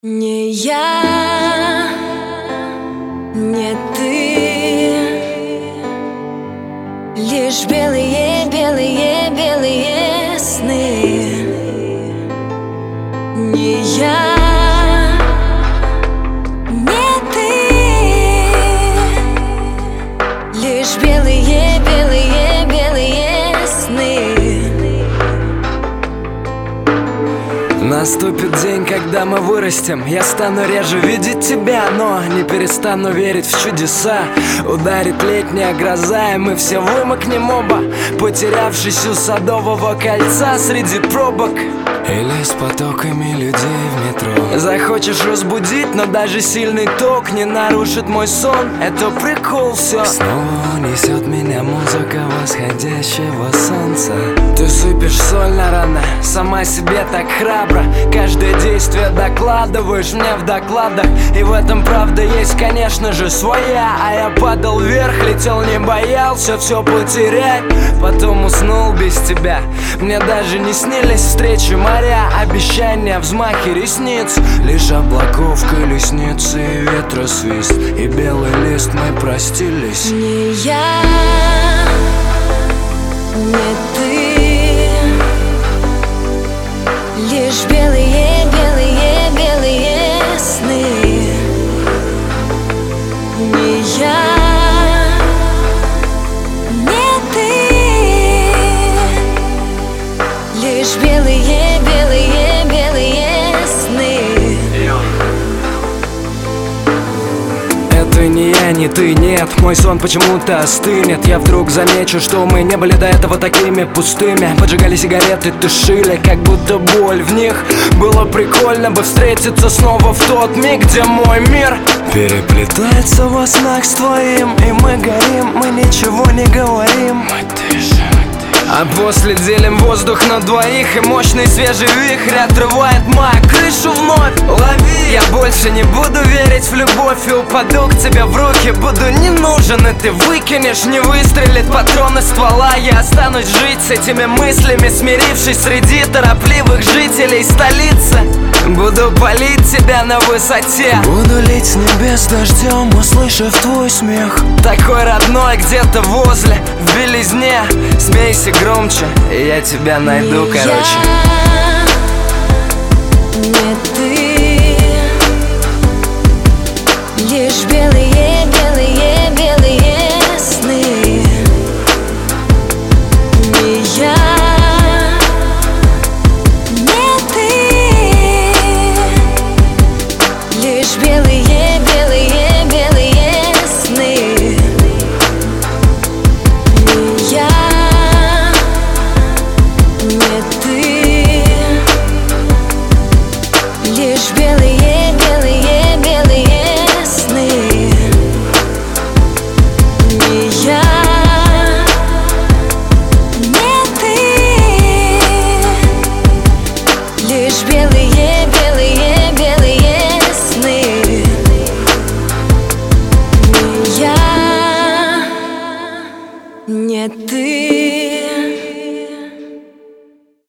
Не я, не ты, лишь белые, белые, белые сны. Не я, не ты, лишь белые, белые, белые сны. Наступит день, когда мы вырастем. Я стану реже видеть тебя, но не перестану верить в чудеса. Ударит летняя гроза, и мы все вымокнем оба, потерявшись у Садового кольца среди пробок или с потоками людей в метро. Захочешь разбудить, но даже сильный ток не нарушит мой сон. Это прикол, все. Снова унесет меня музыка восходящего солнца. Ты сыпешь соль на раны, сама себе так храбро. Каждое действие докладываешь мне в докладах, и в этом правда есть, конечно же, своя. А я падал вверх, летел, не боялся все потерять. Потом уснул без тебя. Мне даже не снились встречи моря, обещания, взмахи ресниц, лишь облаков колесницы и ветра свист, и белый лист, мы простились. Не я, не ты, лишь белые, белые, белые сны. Не я, не ты, лишь белые, белые, белые сны. Это не я, не ты, нет, мой сон почему-то остынет. Я вдруг замечу, что мы не были до этого такими пустыми. Поджигали сигареты, тушили, как будто боль в них. Было прикольно бы встретиться снова в тот миг, где мой мир переплетается во снах с твоим. И мы горим, мы ничего не говорим, мы дышим. А после делим воздух на двоих, и мощный свежий вихрь отрывает мою крышу вновь. Лови! Я больше не буду верить в любовь и упаду к тебе в руки. Буду не нужен, и ты выкинешь, не выстрелит патрон из ствола. Я останусь жить с этими мыслями, смирившись среди торопливых жителей столицы. Буду палить тебя на высоте, буду лить с небес дождем, услышав твой смех. Такой родной где-то возле, в белизне. Смейся громче, и я тебя найду, короче. Не ты, лишь белые, белые, белые сны. Не я, не ты, лишь белые, белые, белые сны. Не я, не ты, лишь белые, белые, белые сны. Не я.